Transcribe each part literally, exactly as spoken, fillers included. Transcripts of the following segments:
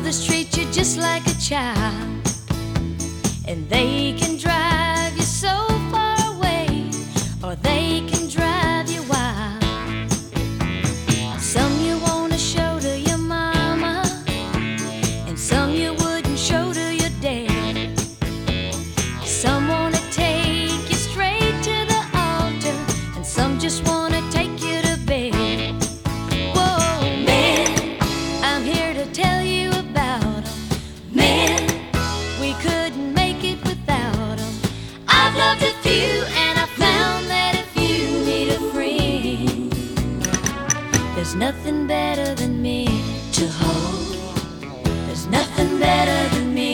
Others treat you just like a child, and they can drive you so far away, or they can drive you wild. Some you wanna show to your mama, and some you wouldn't show to your dad. Some wanna take you straight to the altar, and some just wanna take you to bed. Whoa, man, I'm here to tell you about 'em. Man, we couldn't make it without 'em. I've loved a few, and I found that if you need a friend, there's nothing better than me to hold. There's nothing better than me.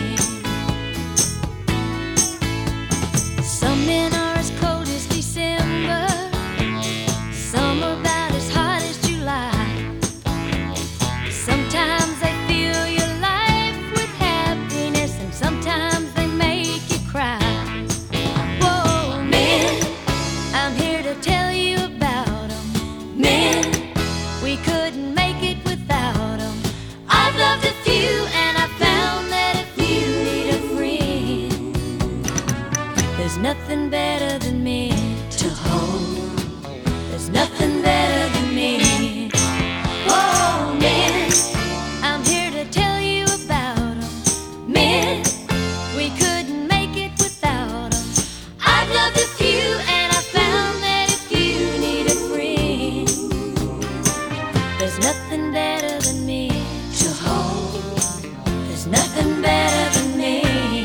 Some men are as cold as December, some are about as hot as July. Sometimes they fill your life with happiness, and sometimes they make you cry. Whoa, man, I'm here to tell you about 'em. Man, we couldn't make it without 'em. I've loved a few, and I found that if you need a friend, there's nothing better than me to hold. There's nothing better than me. Oh, man, I'm here to tell you about 'em. Man, we couldn't make it without 'em. I've loved a few, and I found that if you need a friend, there's nothing better than me to hold. There's nothing better than me.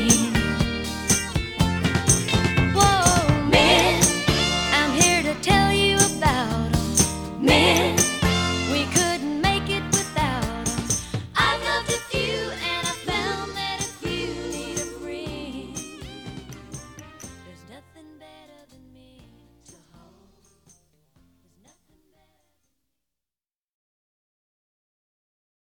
Whoa, man, I'm here to tell you about 'em. Man, we couldn't make it without 'em. I've loved a few, and I found that if you need a friend, there's nothing better than